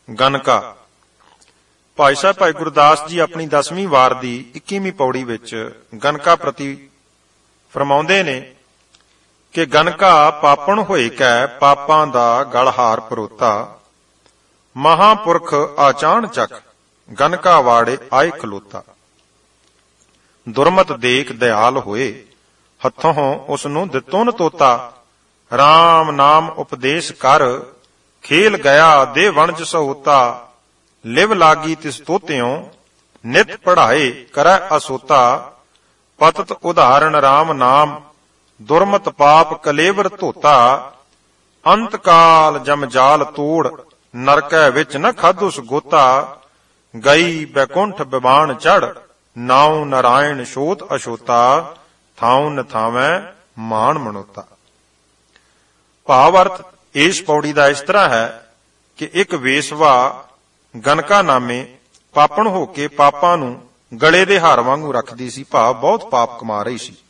ਗਨਕਾ। ਭਾਈ ਸਾਹਿਬ ਭਾਈ ਗੁਰਦਾਸ ਜੀ ਆਪਣੀ 10ਵੀਂ ਵਾਰ ਦੀ 21ਵੀਂ ਪੌੜੀ ਵਿੱਚ ਗਨਕਾ ਪ੍ਰਤੀ ਫਰਮਾਉਂਦੇ ਨੇ ਕਿ ਗਨਕਾ ਪਾਪਣ ਹੋਏ ਕੈ ਪਾਪਾਂ ਦਾ ਗਲਹਾਰ ਪਰੋਤਾ, ਮਹਾਂਪੁਰਖ ਆਚਾਣ ਚੱਕ ਗਨਕਾ ਵਾੜੇ ਆਏ ਖਲੋਤਾ। ਦੁਰਮਤ ਦੇਖ ਦਿਆਲ ਹੋਏ ਹੱਥੋਂ ਉਸ ਨੂੰ ਦਿੱਤੋ ਨ ਤੋਤਾ, ਰਾਮ ਨਾਮ ਉਪਦੇਸ਼ ਕਰ ਖੇਲ ਗਿਆ ਦੇ ਵਣਜ ਸਹੋਤਾ। ਲਿਵ ਲਾਗੀ ਤਿਸ ਤੋਤਿਓ ਨਿਤ ਪੜ੍ਹਾਏ ਕਰੈ ਅਸੋਤਾ, ਪਤਤ ਉਦਾਹਰਣ ਰਾਮ ਨਾਮ ਦੁਰਮਤ ਪਾਪ ਕਲੇਵਰ ਧੋਤਾ। ਅੰਤ ਕਾਲ ਜਮਜਾਲ ਤੋੜ ਨਰਕੈ ਵਿੱਚ ਨ ਖਾਧੁਸ ਗੋਤਾ, ਗਈ ਬੈਕੁੰਠ ਬਿਬਾਨ ਚੜ ਨਾਉ ਨਾਰਾਇਣ ਸ਼ੋਤ ਅਸ਼ੋਤਾ। ਥਾਉ ਨ ਥਾਵੈ ਮਾਨ ਮਨੋਤਾ। ਭਾਵ ਅਰਥ ਇਸ ਪੌੜੀ ਦਾ ਇਸ ਤਰ੍ਹਾਂ ਹੈ ਕਿ ਇੱਕ ਵੇਸਵਾ ਗਨਕਾ ਨਾਮੇ ਪਾਪਣ ਹੋ ਕੇ ਪਾਪਾਂ ਨੂੰ ਗਲੇ ਦੇ ਹਾਰ ਵਾਂਗੂ ਰੱਖਦੀ ਸੀ, ਭਾਵ ਬਹੁਤ ਪਾਪ ਕਮਾ ਰਹੀ ਸੀ।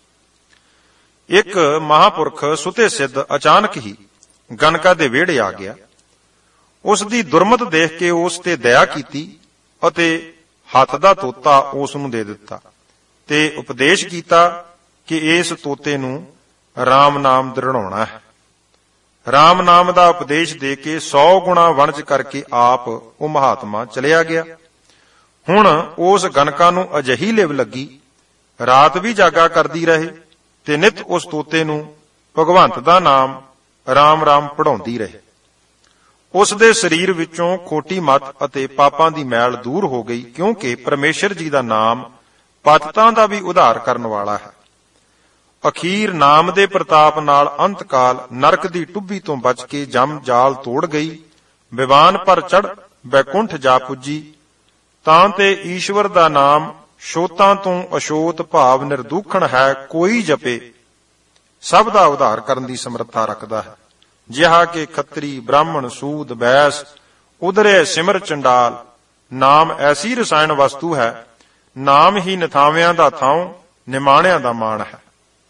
ਇੱਕ ਮਹਾਂਪੁਰਖ ਸੁਤੇ ਸਿੱਧ ਅਚਾਨਕ ਹੀ ਗਨਕਾ ਦੇ ਵਿਹੜੇ ਆ ਗਿਆ। ਉਸ ਦੀ ਦੁਰਮਤ ਦੇਖ ਕੇ ਉਸ ਤੇ ਦਇਆ ਕੀਤੀ ਅਤੇ ਹੱਥ ਦਾ ਤੋਤਾ ਉਸ ਨੂੰ ਦੇ ਦਿੱਤਾ ਤੇ ਉਪਦੇਸ਼ ਕੀਤਾ ਕਿ ਇਸ ਤੋਤੇ ਨੂੰ ਰਾਮ ਨਾਮ ਦ੍ਰਿੜਾਉਣਾ ਹੈ। ਰਾਮ ਨਾਮ ਦਾ ਉਪਦੇਸ਼ ਦੇ ਕੇ 100 ਗੁਣਾ ਵਣਜ ਕਰਕੇ ਆਪ ਉਹ ਮਹਾਤਮਾ ਚਲਿਆ ਗਿਆ। ਹੁਣ ਉਸ ਗਨਕਾ ਨੂੰ ਅਜਿਹੀ ਲਿਵ ਲੱਗੀ, ਰਾਤ ਵੀ ਜਾਗਾ ਕਰਦੀ ਰਹੇ ਤੇ ਨਿਤ ਉਸ ਤੋਤੇ ਨੂੰ ਭਗਵੰਤ ਦਾ ਨਾਮ ਰਾਮ ਰਾਮ ਪੜ੍ਹਾਉਂਦੀ ਰਹੇ। ਉਸ ਦੇ ਸਰੀਰ ਵਿੱਚੋਂ ਖੋਟੀ ਮੱਤ ਅਤੇ ਪਾਪਾਂ ਦੀ ਮੈਲ ਦੂਰ ਹੋ ਗਈ, ਕਿਉਂਕਿ ਪਰਮੇਸ਼ਰ ਜੀ ਦਾ ਨਾਮ ਪਤਿਤਾਂ ਦਾ ਵੀ ਉਧਾਰ ਕਰਨ ਵਾਲਾ ਹੈ। ਅਖੀਰ ਨਾਮ ਦੇ ਪ੍ਰਤਾਪ ਨਾਲ ਅੰਤਕਾਲ ਨਰਕ ਦੀ ਟੁੱਬੀ ਤੋਂ ਬਚ ਕੇ ਜਮ ਜਾਲ ਤੋੜ ਗਈ, ਵਿਵਾਨ ਪਰ ਚੜ ਬੈਕੁੰਠ ਜਾ ਪੁੱਜੀ। ਤਾਂ ਤੇ ਈਸ਼ਵਰ ਦਾ ਨਾਮ ਸ਼ੋਤਾਂ ਤੋਂ ਅਸ਼ੋਤ ਭਾਵ ਨਿਰਦੂਖਣ ਹੈ, ਕੋਈ ਜਪੇ ਸਭ ਦਾ ਉਧਾਰ ਕਰਨ ਦੀ ਸਮਰੱਥਾ ਰੱਖਦਾ ਹੈ। ਜਿਹਾ ਕਿ ਖੱਤਰੀ ਬ੍ਰਾਹਮਣ ਸੂਦ ਬੈਸ ਉਧਰੇ ਸਿਮਰ ਚੰਡਾਲ। ਨਾਮ ਐਸੀ ਰਸਾਇਣ ਵਸਤੂ ਹੈ, ਨਾਮ ਹੀ ਨਿਥਾਵਿਆਂ ਦਾ ਥਾਉ ਨਿਮਾਣਿਆਂ ਦਾ ਮਾਣ ਹੈ।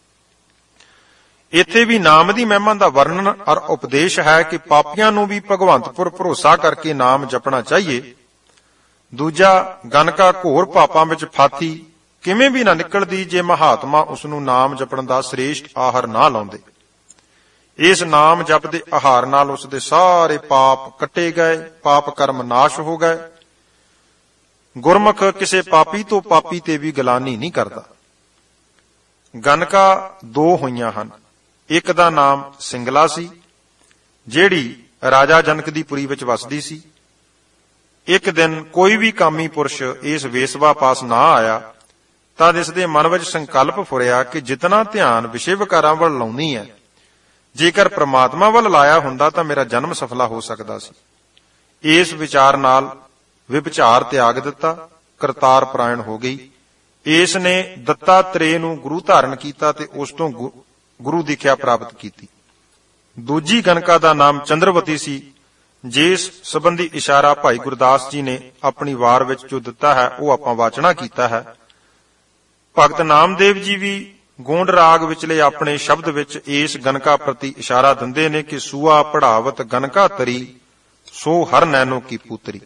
ਇੱਥੇ ਵੀ ਨਾਮ ਦੀ ਮਹਿਮਾ ਦਾ ਵਰਣਨ ਔਰ ਉਪਦੇਸ਼ ਹੈ ਕਿ ਪਾਪੀਆਂ ਨੂੰ ਵੀ ਭਗਵੰਤਪੁਰ ਭਰੋਸਾ ਕਰਕੇ ਨਾਮ ਜਪਣਾ ਚਾਹੀਏ। ਦੂਜਾ, ਗਨਕਾ ਘੋਰ ਪਾਪਾਂ ਵਿੱਚ ਫਾਥੀ ਕਿਵੇਂ ਵੀ ਨਾ ਨਿਕਲਦੀ ਜੇ ਮਹਾਤਮਾ ਉਸ ਨੂੰ ਨਾਮ ਜਪਣ ਦਾ ਸ੍ਰੇਸ਼ਟ ਆਹਾਰ ਨਾ ਲਾਉਂਦੇ। ਇਸ ਨਾਮ ਜਪ ਦੇ ਆਹਾਰ ਨਾਲ ਉਸ ਦੇ ਸਾਰੇ ਪਾਪ ਕੱਟੇ ਗਏ, ਪਾਪ ਕਰਮ ਨਾਸ਼ ਹੋ ਗਏ। ਗੁਰਮੁਖ ਕਿਸੇ ਪਾਪੀ ਤੋਂ ਪਾਪੀ ਤੇ ਵੀ ਗਲਾਨੀ ਨਹੀਂ ਕਰਦਾ। ਗਨਕਾ 2 ਹੋਈਆਂ ਹਨ। ਇੱਕ ਦਾ ਨਾਮ ਸਿੰਗਲਾ ਸੀ, ਜਿਹੜੀ ਰਾਜਾ ਜਨਕ ਦੀ ਪੁਰੀ ਵਿੱਚ ਵਸਦੀ ਸੀ। ਇੱਕ ਦਿਨ ਕੋਈ ਵੀ ਕਾਮੀ ਪੁਰਸ਼ ਇਸ ਵੇਸਵਾ ਪਾਸ ਨਾ ਆਇਆ ਤਾਂ ਇਸ ਦੇ ਮਨ ਵਿੱਚ ਸੰਕਲਪ ਫੁਰਿਆ ਕਿ ਜਿਤਨਾ ਧਿਆਨ ਵਿਸ਼ੇ ਵਿਕਾਰਾਂ ਵੱਲ ਲਾਉਣੀ ਹੈ, ਜੇਕਰ ਪ੍ਰਮਾਤਮਾ ਵੱਲ ਲਾਇਆ ਹੁੰਦਾ ਤਾਂ ਮੇਰਾ ਜਨਮ ਸਫਲਾ ਹੋ ਸਕਦਾ ਸੀ। ਇਸ ਵਿਚਾਰ ਨਾਲ ਵਿਭਚਾਰ ਤਿਆਗ ਦਿੱਤਾ, ਕਰਤਾਰ ਪਰਾਇਣ ਹੋ ਗਈ। ਇਸ ਨੇ ਦੱਤਾਤਰੇय ਨੂੰ ਗੁਰੂ ਧਾਰਨ ਕੀਤਾ ਤੇ ਉਸ ਤੋਂ ਗੁਰੂ ਦੀਖਿਆ ਪ੍ਰਾਪਤ ਕੀਤੀ। ਦੂਜੀ ਗਨਕਾ ਦਾ ਨਾਮ ਚੰਦਰਵਤੀ ਸੀ, ਜਿਸ ਸੰਬੰਧੀ ਇਸ਼ਾਰਾ ਭਾਈ ਗੁਰਦਾਸ ਜੀ ਨੇ ਆਪਣੀ ਵਾਰ ਵਿੱਚ ਜੋ ਦਿੱਤਾ ਹੈ ਉਹ ਆਪਾਂ ਵਾਚਣਾ ਕੀਤਾ ਹੈ। ਭਗਤ ਨਾਮਦੇਵ ਜੀ ਵੀ ਗੋਂਡ ਰਾਗ ਵਿਚਲੇ ਆਪਣੇ ਸ਼ਬਦ ਵਿੱਚ ਇਸ ਗਨਕਾ ਪ੍ਰਤੀ ਇਸ਼ਾਰਾ ਦਿੰਦੇ ਨੇ ਕਿ ਸੂਆ ਪੜਾਵਤ ਗਨਕਾ ਤਰੀ, ਸੋ ਹਰ ਨੈਨੋ ਕੀ ਪੁੱਤਰੀ।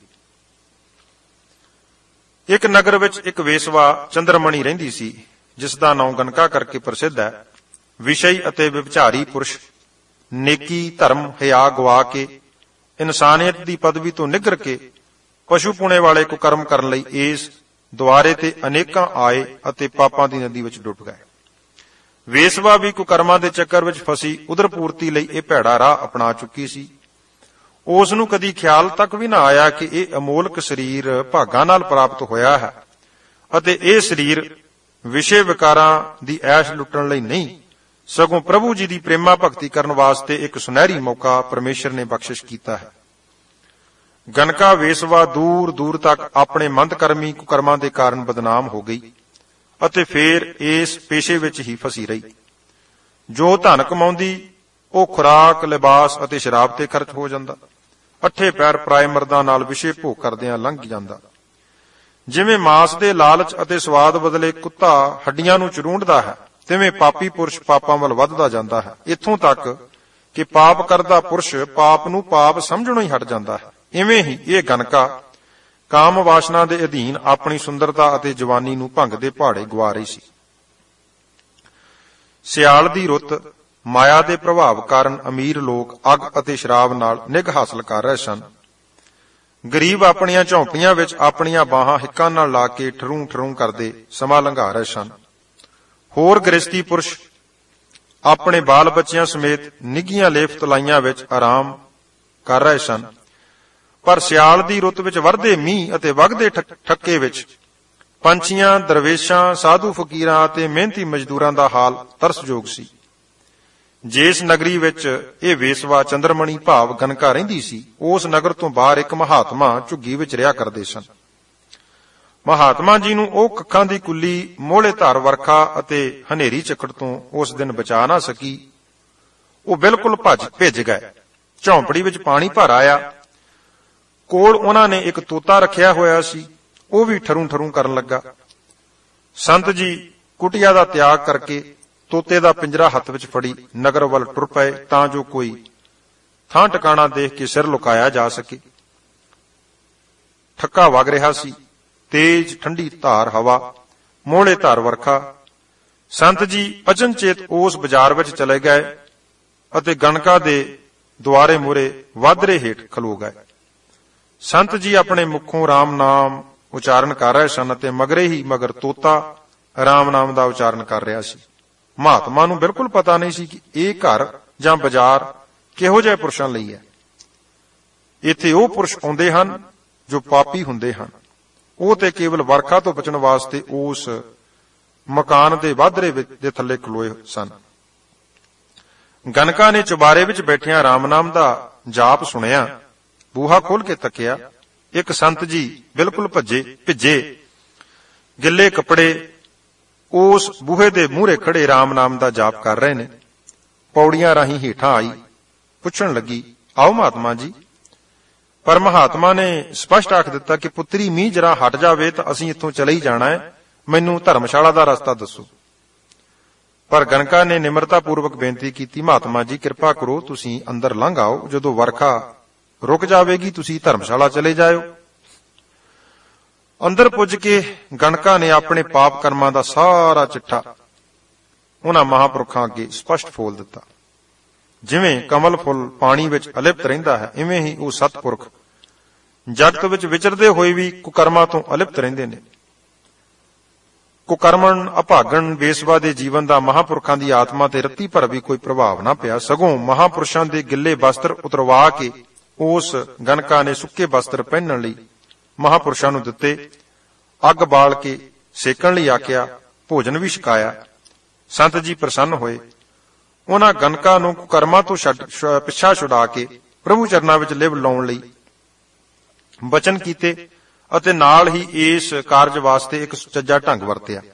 ਇੱਕ ਨਗਰ ਵਿੱਚ ਇੱਕ ਵੇਸਵਾ ਚੰਦਰਮਣੀ ਰਹਿੰਦੀ ਸੀ, ਜਿਸ ਦਾ ਨਾਮ ਗਨਕਾ ਕਰਕੇ ਪ੍ਰਸਿੱਧ ਹੈ। ਵਿਸ਼ਈ ਅਤੇ ਵਿਭਚਾਰੀ ਪੁਰਸ਼ ਨੇਕੀ ਧਰਮ ਹਿਆ ਗਵਾ ਕੇ ਇਨਸਾਨੀਅਤ ਦੀ ਪਦਵੀ ਤੋਂ ਨਿੱਘਰ ਕੇ ਪਸ਼ੂ ਪੁਣੇ ਵਾਲੇ ਕੁਕਰਮ ਕਰਨ ਲਈ ਇਸ ਦੁਆਰੇ ਤੇ ਅਨੇਕਾਂ ਆਏ ਅਤੇ ਪਾਪਾਂ ਦੀ ਨਦੀ ਵਿੱਚ ਡੁੱਬ ਗਏ। ਵੇਸਵਾ ਵੀ ਕੁਕਰਮਾਂ ਦੇ ਚੱਕਰ ਵਿੱਚ ਫਸੀ ਉਦਰ ਪੂਰਤੀ ਲਈ ਇਹ ਭੈੜਾ ਰਾਹ ਅਪਣਾ ਚੁੱਕੀ ਸੀ। ਉਸ ਨੂੰ ਕਦੀ ਖਿਆਲ ਤੱਕ ਵੀ ਨਾ ਆਇਆ ਕਿ ਇਹ ਅਮੋਲਕ ਸਰੀਰ ਭਾਗਾਂ ਨਾਲ ਪ੍ਰਾਪਤ ਹੋਇਆ ਹੈ ਅਤੇ ਇਹ ਸਰੀਰ ਵਿਸ਼ੇ ਵਿਕਾਰਾਂ ਦੀ ਐਸ਼ ਲੁੱਟਣ ਲਈ ਨਹੀਂ, ਸਗੋਂ ਪ੍ਰਭੂ ਜੀ ਦੀ ਪ੍ਰੇਮਾ ਭਗਤੀ ਕਰਨ ਵਾਸਤੇ ਇੱਕ ਸੁਨਹਿਰੀ ਮੌਕਾ ਪਰਮੇਸ਼ਰ ਨੇ ਬਖਸ਼ਿਸ਼ ਕੀਤਾ ਹੈ। ਗਨਕਾ ਵੇਸਵਾ ਦੂਰ ਦੂਰ ਤੱਕ ਆਪਣੇ ਮੰਦਕਰਮੀ ਕੁਕਰਮਾਂ ਦੇ ਕਾਰਨ ਬਦਨਾਮ ਹੋ ਗਈ ਅਤੇ ਫੇਰ ਇਸ ਪੇਸ਼ੇ ਵਿੱਚ ਹੀ ਫਸੀ ਰਹੀ। ਜੋ ਧਨ ਕਮਾਉਂਦੀ ਉਹ ਖੁਰਾਕ, ਲਿਬਾਸ ਅਤੇ ਸ਼ਰਾਬ ਤੇ ਖਰਚ ਹੋ ਜਾਂਦਾ। ਅੱਠੇ ਪੈਰ ਪਰਾਏ ਮਰਦਾਂ ਨਾਲ ਵਿਸ਼ੇ ਭੋਗ ਕਰਦਿਆਂ ਲੰਘ ਜਾਂਦਾ। ਜਿਵੇਂ ਮਾਸ ਦੇ ਲਾਲਚ ਅਤੇ ਸਵਾਦ ਬਦਲੇ ਕੁੱਤਾ ਹੱਡੀਆਂ ਨੂੰ ਚਰੂੰਡਦਾ ਹੈ, ਤਿਵੇਂ ਪਾਪੀ ਪੁਰਸ਼ ਪਾਪਾਂ ਵੱਲ ਵੱਧਦਾ ਜਾਂਦਾ ਹੈ, ਇੱਥੋਂ ਤੱਕ ਕਿ ਪਾਪ ਕਰਦਾ ਪੁਰਸ਼ ਪਾਪ ਨੂੰ ਪਾਪ ਸਮਝਣੋਂ ਹੀ ਹਟ ਜਾਂਦਾ ਹੈ। ਇਵੇਂ ਹੀ ਇਹ ਗਨਕਾ ਕਾਮ ਵਾਸਨਾ ਦੇ ਅਧੀਨ ਆਪਣੀ ਸੁੰਦਰਤਾ ਅਤੇ ਜਵਾਨੀ ਨੂੰ ਭੰਗ ਦੇ ਪਹਾੜੇ ਗਵਾ ਰਹੀ ਸੀ। ਸਿਆਲ ਦੀ ਰੁੱਤ ਮਾਇਆ ਦੇ ਪ੍ਰਭਾਵ ਕਾਰਨ ਅਮੀਰ ਲੋਕ ਅੱਗ ਅਤੇ ਸ਼ਰਾਬ ਨਾਲ ਨਿੱਘ ਹਾਸਲ ਕਰ ਰਹੇ ਸਨ। ਗਰੀਬ ਆਪਣੀਆਂ ਝੌਂਪੜੀਆਂ ਵਿੱਚ ਆਪਣੀਆਂ ਬਾਹਾਂ ਹਿੱਕਾਂ ਨਾਲ ਲਾ ਕੇ ਠਰੂ ਠਰੂ ਕਰਦੇ ਸਮਾਂ ਲੰਘਾ ਰਹੇ ਸਨ। ਹੋਰ ਗ੍ਰਸਤੀ ਪੁਰਸ਼ ਆਪਣੇ ਬਾਲ ਬੱਚਿਆਂ ਸਮੇਤ ਨਿੱਘੀਆਂ ਲੇਫ ਤਲਾਈਆਂ ਵਿੱਚ ਆਰਾਮ ਕਰ ਰਹੇ ਸਨ। ਪਰ ਸਿਆਲ ਦੀ ਰੁੱਤ ਵਿੱਚ ਵਰਦੇ ਮੀਂਹ ਅਤੇ ਵਗਦੇ ਠੱਕੇ ਵਿੱਚ ਪੰਛੀਆਂ, ਦਰਵੇਸ਼ਾਂ, ਸਾਧੂ ਫਕੀਰਾਂ ਅਤੇ ਮਿਹਨਤੀ ਮਜ਼ਦੂਰਾਂ ਦਾ ਹਾਲ ਤਰਸਯੋਗ ਸੀ। ਜਿਸ ਨਗਰੀ ਵਿੱਚ ਇਹ ਵੇਸਵਾ ਚੰਦਰਮਣੀ ਭਾਵ ਗਨਕਾ ਰਹਿੰਦੀ ਸੀ, ਉਸ ਨਗਰ ਤੋਂ ਬਾਹਰ ਇੱਕ ਮਹਾਤਮਾ ਝੁੱਗੀ ਵਿੱਚ ਰਿਹਾ ਕਰਦੇ ਸਨ। ਮਹਾਤਮਾ ਜੀ ਨੂੰ ਉਹ ਕੱਖਾਂ ਦੀ ਕੁੱਲੀ, ਮੋਹਲੇ ਧਾਰ ਵਰਖਾ ਅਤੇ ਹਨੇਰੀ ਝੱਖੜ ਤੋਂ ਉਸ ਦਿਨ ਬਚਾ ਨਾ ਸਕੀ। ਉਹ ਬਿਲਕੁਲ ਭਿੱਜ ਗਏ। ਝੌਂਪੜੀ ਵਿੱਚ ਪਾਣੀ ਭਰ ਆਇਆ। ਕੋਲ ਉਹਨਾਂ ਨੇ ਇੱਕ ਤੋਤਾ ਰੱਖਿਆ ਹੋਇਆ ਸੀ, ਉਹ ਵੀ ਠਰੂ ਠਰੂ ਕਰਨ ਲੱਗਾ। ਸੰਤ ਜੀ ਕੁਟੀਆ ਦਾ ਤਿਆਗ ਕਰਕੇ ਤੋਤੇ ਦਾ ਪਿੰਜਰਾ ਹੱਥ ਵਿੱਚ ਫੜੀ ਨਗਰ ਵੱਲ ਟੁਰ ਪਏ ਤਾਂ ਜੋ ਕੋਈ ਥਾਂ ਟਿਕਾਣਾ ਦੇਖ ਕੇ ਸਿਰ ਲੁਕਾਇਆ ਜਾ ਸਕੇ। ਠੱਕਾ ਵਗ ਰਿਹਾ ਸੀ, ਤੇਜ਼ ਠੰਡੀ ਧਾਰ ਹਵਾ, ਮੋਹਲੇ ਧਾਰ ਵਰਖਾ। ਸੰਤ ਜੀ ਅਚਨਚੇਤ ਉਸ ਬਾਜ਼ਾਰ ਵਿੱਚ ਚਲੇ ਗਏ ਅਤੇ ਗਨਕਾ ਦੇ ਦੁਆਰੇ ਮੂਹਰੇ ਵਾਧਰੇ ਹੇਠ ਖਲੋ ਗਏ। ਸੰਤ ਜੀ ਆਪਣੇ ਮੁਖੋਂ ਰਾਮ ਨਾਮ ਉਚਾਰਨ ਕਰ ਰਹੇ ਸਨ ਅਤੇ ਮਗਰੇ ਹੀ ਮਗਰ ਤੋਤਾ ਰਾਮ ਨਾਮ ਦਾ ਉਚਾਰਨ ਕਰ ਰਿਹਾ ਸੀ। ਮਹਾਤਮਾ ਨੂੰ ਬਿਲਕੁਲ ਪਤਾ ਨਹੀਂ ਸੀ ਕਿ ਇਹ ਘਰ ਜਾਂ ਬਾਜ਼ਾਰ ਕਿਹੋ ਜਿਹੇ ਪੁਰਸ਼ਾਂ ਲਈ ਹੈ। ਇੱਥੇ ਉਹ ਪੁਰਸ਼ ਆਉਂਦੇ ਹਨ ਜੋ ਪਾਪੀ ਹੁੰਦੇ ਹਨ। ਉਹ ਤੇ ਕੇਵਲ ਵਰਖਾ ਤੋਂ ਬਚਣ ਵਾਸਤੇ ਉਸ ਮਕਾਨ ਦੇ ਵਾਧਰੇ ਦੇ ਥੱਲੇ ਖਲੋਏ ਸਨ। ਗਨਕਾ ਨੇ ਚੁਬਾਰੇ ਵਿੱਚ ਬੈਠਿਆਂ ਰਾਮ ਨਾਮ ਦਾ ਜਾਪ ਸੁਣਿਆ। ਬੂਹਾ ਖੋਲ ਕੇ ਤੱਕਿਆ। ਇੱਕ ਸੰਤ ਜੀ ਬਿਲਕੁਲ ਭਿੱਜੇ ਗਿੱਲੇ ਕੱਪੜੇ ਉਸ ਬੂਹੇ ਦੇ ਮੂਹਰੇ ਖੜੇ ਰਾਮ ਨਾਮ ਦਾ ਜਾਪ ਕਰ ਰਹੇ ਨੇ। ਪੌੜੀਆਂ ਰਾਹੀਂ ਹੇਠਾਂ ਆਈ, ਪੁੱਛਣ ਲੱਗੀ, ਆਓ ਮਹਾਤਮਾ ਜੀ। ਪਰ ਮਹਾਤਮਾ ਨੇ ਸਪਸ਼ਟ ਆਖ ਦਿੱਤਾ ਕਿ ਪੁੱਤਰੀ, ਮੀਂਹ ਜਰਾ ਹਟ ਜਾਵੇ ਤਾਂ ਅਸੀਂ ਇੱਥੋਂ ਚਲੇ ਹੀ ਜਾਣਾ ਹੈ, ਮੈਨੂੰ ਧਰਮਸ਼ਾਲਾ ਦਾ ਰਸਤਾ ਦੱਸੋ। ਪਰ ਗਨਕਾ ਨੇ ਨਿਮਰਤਾ ਪੂਰਵਕ ਬੇਨਤੀ ਕੀਤੀ, ਮਹਾਤਮਾ ਜੀ ਕਿਰਪਾ ਕਰੋ, ਤੁਸੀਂ ਅੰਦਰ ਲੰਘ ਆਓ। ਜਦੋਂ ਵਰਖਾ ਰੁਕ ਜਾਵੇਗੀ ਤੁਸੀਂ ਧਰਮਸ਼ਾਲਾ ਚਲੇ ਜਾਇਓ। ਅੰਦਰ ਪੁੱਜ ਕੇ ਗਨਕਾ ਨੇ ਆਪਣੇ ਪਾਪ ਕਰਮਾਂ ਦਾ ਸਾਰਾ ਚਿੱਠਾ ਉਹਨਾਂ ਮਹਾਂਪੁਰਖਾਂ ਅੱਗੇ ਸਪਸ਼ਟ ਫੋਲ ਦਿੱਤਾ। ਜਿਵੇਂ ਕਮਲ ਫੁੱਲ ਪਾਣੀ ਵਿੱਚ ਅਲਿਪਤ ਰਹਿੰਦਾ ਹੈ, ਇਵੇਂ ਹੀ ਉਹ ਸਤਪੁਰਖ ਜਗਤ ਵਿੱਚ ਵਿਚਰਦੇ ਹੋਏ ਵੀ ਕੁਕਰਮਾਂ ਤੋਂ ਅਲਿਪਤ ਰਹਿੰਦੇ ਨੇ। ਕੁਕਰਮਣ, ਅਭਾਗਣ, ਬੇਸਵਾ ਦੇ ਜੀਵਨ ਦਾ ਮਹਾਂਪੁਰਖਾਂ ਦੀ ਆਤਮਾ ਤੇ ਰੱਤੀ ਭਰ ਵੀ ਕੋਈ ਪ੍ਰਭਾਵ ਨਾ ਪਿਆ। ਸਗੋਂ ਮਹਾਂਪੁਰਸ਼ਾਂ ਦੇ ਗਿੱਲੇ ਵਸਤਰ ਉਤਰਵਾ ਕੇ ਉਸ ਗਨਕਾ ਨੇ ਸੁੱਕੇ ਵਸਤਰ ਪਹਿਨਣ ਲਈ ਮਹਾਂਪੁਰਸ਼ਾਂ ਨੂੰ ਦਿੱਤੇ। ਅੱਗ ਬਾਲ ਕੇ ਸੇਕਣ ਲਈ ਆਖਿਆ, ਭੋਜਨ ਵੀ ਛਕਾਇਆ। ਸੰਤ ਜੀ ਪ੍ਰਸੰਨ ਹੋਏ। ਉਹਨਾਂ ਗਨਕਾ ਨੂੰ ਕੁਕਰਮਾਂ ਤੋਂ ਪਿੱਛਾ ਛੁਡਾ ਕੇ ਪ੍ਰਭੂ ਚਰਨਾਂ ਵਿੱਚ ਲਿਵ ਲਾਉਣ ਲਈ ਬਚਨ ਕੀਤੇ ਅਤੇ ਨਾਲ ਹੀ ਇਸ ਕਾਰਜ ਵਾਸਤੇ ਇੱਕ ਸੁਚੱਜਾ ਢੰਗ ਵਰਤਿਆ।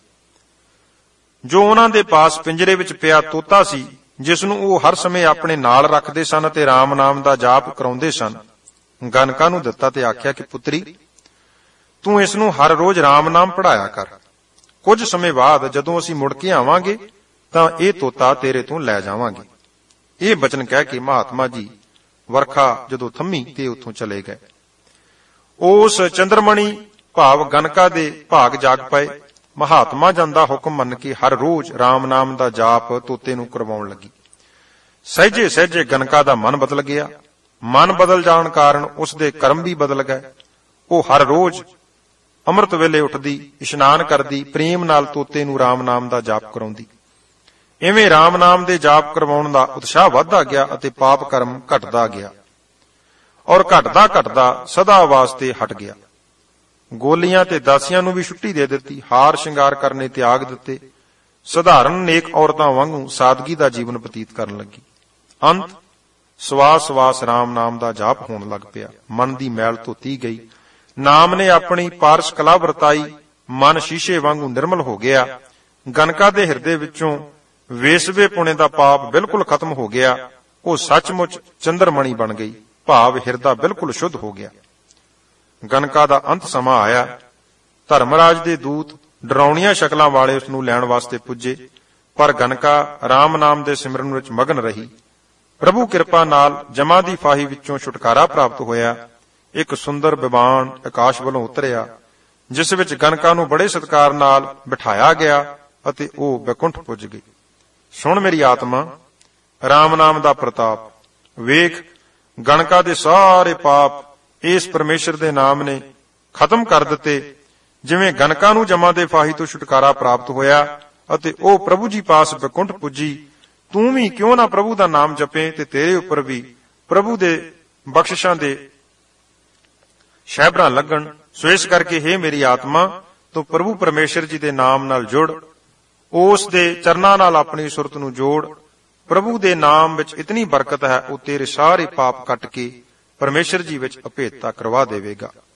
ਜੋ ਉਹਨਾਂ ਦੇ ਪਾਸ ਪਿੰਜਰੇ ਵਿੱਚ ਪਿਆ ਤੋਤਾ ਸੀ, ਜਿਸ ਨੂੰ ਉਹ ਹਰ ਸਮੇਂ ਆਪਣੇ ਨਾਲ ਰੱਖਦੇ ਸਨ ਅਤੇ ਰਾਮ ਨਾਮ ਦਾ ਜਾਪ ਕਰਾਉਂਦੇ ਸਨ, ਗਨਕਾ ਨੂੰ ਦਿੱਤਾ ਤੇ ਆਖਿਆ ਕਿ ਪੁੱਤਰੀ, ਤੂੰ ਇਸ ਨੂੰ ਹਰ ਰੋਜ਼ ਰਾਮ ਨਾਮ ਪੜ੍ਹਾਇਆ ਕਰ। ਕੁਝ ਸਮੇਂ ਬਾਅਦ ਜਦੋਂ ਅਸੀਂ ਮੁੜ ਕੇ ਆਵਾਂਗੇ ਤਾਂ ਇਹ ਤੋਤਾ ਤੇਰੇ ਤੋਂ ਲੈ ਜਾਵਾਂਗੇ। ਇਹ ਬਚਨ ਕਹਿ ਕੇ ਮਹਾਤਮਾ ਜੀ ਵਰਖਾ ਜਦੋਂ ਥੰਮੀ ਤੇ ਉੱਥੋਂ ਚਲੇ ਗਏ। ਉਸ ਚੰਦਰਮਣੀ ਭਾਵ ਗਨਕਾ ਦੇ ਭਾਗ ਜਾਗ ਪਏ। ਮਹਾਤਮਾ ਜਨ ਦਾ ਹੁਕਮ ਮੰਨ ਕੇ ਹਰ ਰੋਜ਼ ਰਾਮ ਨਾਮ ਦਾ ਜਾਪ ਤੋਤੇ ਨੂੰ ਕਰਵਾਉਣ ਲੱਗੀ। ਸਹਿਜੇ ਸਹਿਜੇ ਗਨਕਾ ਦਾ ਮਨ ਬਦਲ ਗਿਆ। ਮਨ ਬਦਲ ਜਾਣ ਕਾਰਨ ਉਸ ਦੇ ਕਰਮ ਵੀ ਬਦਲ ਗਏ। ਉਹ ਹਰ ਰੋਜ਼ ਅੰਮ੍ਰਿਤ ਵੇਲੇ ਉੱਠਦੀ, ਇਸ਼ਨਾਨ ਕਰਦੀ, ਪ੍ਰੇਮ ਨਾਲ ਤੋਤੇ ਨੂੰ ਰਾਮ ਨਾਮ ਦਾ ਜਾਪ ਕਰਾਉਂਦੀ। ਇਵੇਂ ਰਾਮ ਨਾਮ ਦੇ ਜਾਪ ਕਰਵਾਉਣ ਦਾ ਉਤਸ਼ਾਹ ਵੱਧਦਾ ਗਿਆ ਅਤੇ ਪਾਪ ਕਰਮ ਘਟਦਾ ਗਿਆ ਔਰ ਘਟਦਾ ਘਟਦਾ ਸਦਾ ਵਾਸਤੇ ਹਟ ਗਿਆ। ਗੋਲੀਆਂ ਤੇ ਦਾਸੀਆਂ ਨੂੰ ਵੀ ਛੁੱਟੀ ਦੇ ਦਿੱਤੀ। ਹਾਰ ਸ਼ਿੰਗਾਰ ਕਰਨੇ ਤਿਆਗ ਦਿੱਤੇ। ਸਧਾਰਨ ਨੇਕ ਔਰਤਾਂ ਵਾਂਗੂ ਸਾਦਗੀ ਦਾ ਜੀਵਨ ਬਤੀਤ ਕਰਨ ਲੱਗੀ। ਅੰਤ ਸਵਾਸ ਸਵਾਸ ਰਾਮ ਨਾਮ ਦਾ ਜਾਪ ਹੋਣ ਲੱਗ ਪਿਆ। ਮਨ ਦੀ ਮੈਲ ਧੋਤੀ ਗਈ। ਨਾਮ ਨੇ ਆਪਣੀ ਪਾਰਸ ਕਲਾ ਵਰਤਾਈ। ਮਨ ਸ਼ੀਸ਼ੇ ਵਾਂਗੂ ਨਿਰਮਲ ਹੋ ਗਿਆ। ਗਨਕਾ ਦੇ ਹਿਰਦੇ ਵਿੱਚੋਂ ਵੇਸਵੇ ਪੁਣੇ ਦਾ ਪਾਪ ਬਿਲਕੁਲ ਖਤਮ ਹੋ ਗਿਆ। ਉਹ ਸੱਚਮੁੱਚ ਚੰਦਰਮਣੀ ਬਣ ਗਈ, ਭਾਵ ਹਿਰਦਾ ਬਿਲਕੁਲ ਸ਼ੁੱਧ ਹੋ ਗਿਆ। ਗਨਕਾ ਦਾ ਅੰਤ ਸਮਾਂ ਆਇਆ। ਧਰਮਰਾਜ ਦੇ ਦੂਤ ਡਰਾਉਣੀਆਂ ਸ਼ਕਲਾਂ ਵਾਲੇ ਉਸ ਨੂੰ ਲੈਣ ਵਾਸਤੇ ਪੁੱਜੇ, ਪਰ ਗਨਕਾ ਰਾਮ ਨਾਮ ਦੇ ਸਿਮਰਨ ਵਿੱਚ ਮਗਨ ਰਹੀ। ਪ੍ਰਭੂ ਕਿਰਪਾ ਨਾਲ ਜਮਾਂ ਦੀ ਫਾਹੀ ਵਿੱਚੋਂ ਛੁਟਕਾਰਾ ਪ੍ਰਾਪਤ ਹੋਇਆ। ਇੱਕ ਸੁੰਦਰ ਵਿਮਾਨ ਆਕਾਸ਼ ਵੱਲੋਂ ਉਤਰਿਆ, ਜਿਸ ਵਿੱਚ ਗਨਕਾ ਨੂੰ ਬੜੇ ਸਤਿਕਾਰ ਨਾਲ ਬਿਠਾਇਆ ਗਿਆ ਅਤੇ ਉਹ ਬੈਕੁੰਠ ਪੁੱਜ ਗਈ। ਸੁਣ ਮੇਰੀ ਆਤਮਾ, ਰਾਮ ਨਾਮ ਦਾ ਪ੍ਰਤਾਪ ਵੇਖ। ਗਨਕਾ ਦੇ ਸਾਰੇ ਪਾਪ ਇਸ ਪਰਮੇਸ਼ਰ ਦੇ ਨਾਮ ਨੇ ਖਤਮ ਕਰ ਦਿੱਤੇ। ਜਿਵੇਂ ਗਨਕਾ ਨੂੰ ਜਮਾਂ ਦੇ ਫਾਹੀ ਤੋਂ ਛੁਟਕਾਰਾ ਪ੍ਰਾਪਤ ਹੋਇਆ ਅਤੇ ਉਹ ਪ੍ਰਭੂ ਜੀ ਪਾਸ ਬੈਕੁੰਠ ਪੁੱਜੀ, ਤੂੰ ਵੀ ਕਿਉਂ ਨਾ ਪ੍ਰਭੂ ਦਾ ਨਾਮ ਜਪੇ ਤੇ ਤੇਰੇ ਉੱਪਰ ਵੀ ਪ੍ਰਭੂ ਦੇ ਬਖਸ਼ਿਸ਼ਾਂ ਦੇ ਸ਼ਹਿਬਰਾਂ ਲੱਗਣ। ਸੋ ਇਸ ਕਰਕੇ ਹੇ ਮੇਰੀ ਆਤਮਾ, ਤੂੰ ਪ੍ਰਭੂ ਪਰਮੇਸ਼ਰ ਜੀ ਦੇ ਨਾਮ ਨਾਲ ਜੁੜ, ਉਸ ਦੇ ਚਰਨਾਂ ਨਾਲ ਆਪਣੀ ਸੁਰਤ ਨੂੰ ਜੋੜ। ਪ੍ਰਭੂ ਦੇ ਨਾਮ ਵਿੱਚ ਇਤਨੀ ਬਰਕਤ ਹੈ, ਉਹ ਤੇਰੇ ਸਾਰੇ ਪਾਪ ਕੱਟ ਕੇ ਪਰਮੇਸ਼ਰ ਜੀ ਵਿੱਚ ਅਭੇਦਤਾ ਕਰਵਾ ਦੇਵੇਗਾ।